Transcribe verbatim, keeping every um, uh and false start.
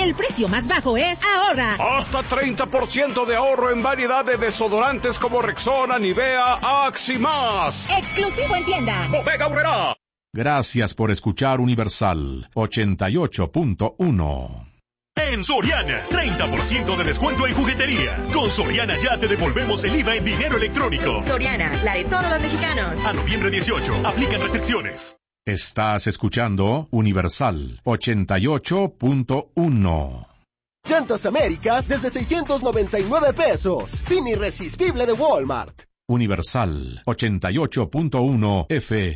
el precio más bajo es ahorra. Hasta treinta por ciento de ahorro en variedad de desodorantes como Rexona, Nivea, Axe y más. Exclusivo en tienda. Bodega Aurrerá. Gracias por escuchar Universal ochenta y ocho punto uno. En Soriana, treinta por ciento de descuento en juguetería. Con Soriana ya te devolvemos el I V A en dinero electrónico. Soriana, la de todos los mexicanos. A noviembre dieciocho, aplican restricciones. Estás escuchando Universal ochenta y ocho punto uno. Llantas Américas desde seiscientos noventa y nueve pesos. Fin irresistible de Walmart. Universal ochenta y ocho punto uno F